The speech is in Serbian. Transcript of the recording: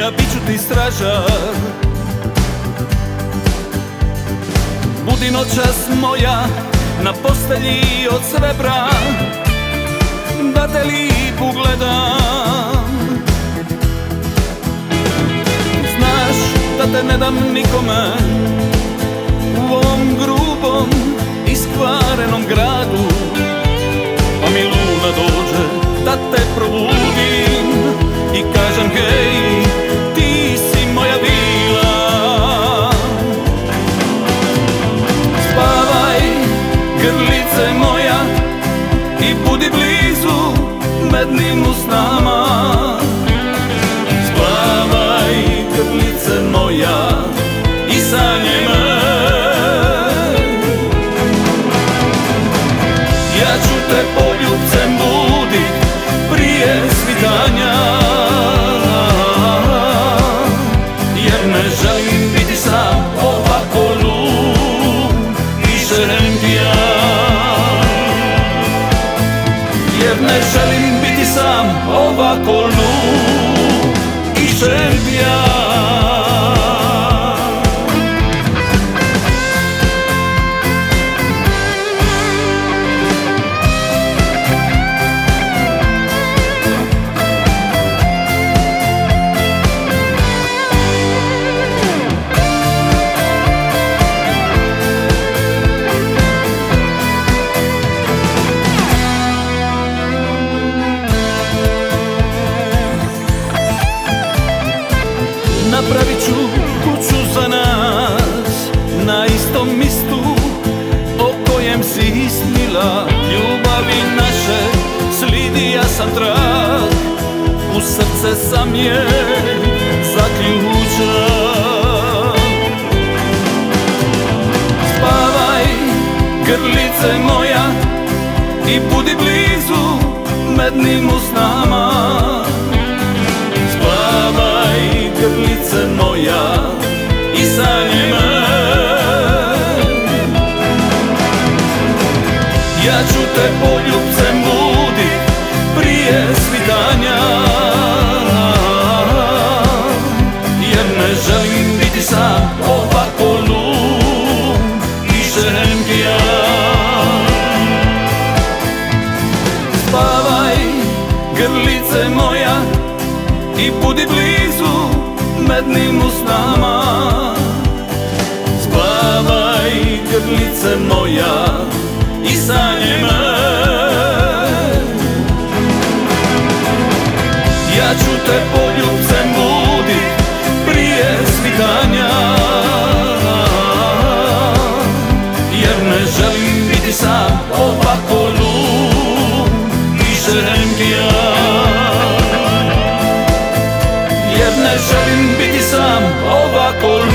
ja bit ću ti stražar. Budi noćas moja na postelji od srebra, da te lipu gledam. Znaš da te ne dam nikome u ovom grubom iskvarenom gradu, pa mi luna dođe da te probudim i kažem hej, ti si moja vila. Spavaj, grlice moja, i budi blizu mednim usnama. Spavaj, grlice moja, i sanjaj me. Ja ću te poljubcem budit prije svitanja, jer ne želim biti sam ovako lud i šerentija. Jer ne želim biti sam ovako lud i šerentija. Napravit ću kuću za nas na istom mistu o kojem si snila. Ljubavi naše slidi jasan trag, u srce sam je zaključan. Spavaj, grlice moja, i budi blizu mednim usnama. Spavaj, grlice moja, i sanjaj me. Ja ću te poljubcem budit prije svitanja, jer ne želim biti sam ovako lud i šerentija. Spavaj, grlice moja, i budi blizu mednim usnama. Spavaj, grlice moja, i sanjaj me. Ja ću te poljubcem budit prije svitanja, jer ne želim biti sam ovako lud i šerentija. Jer ne želim biti sam ovako lud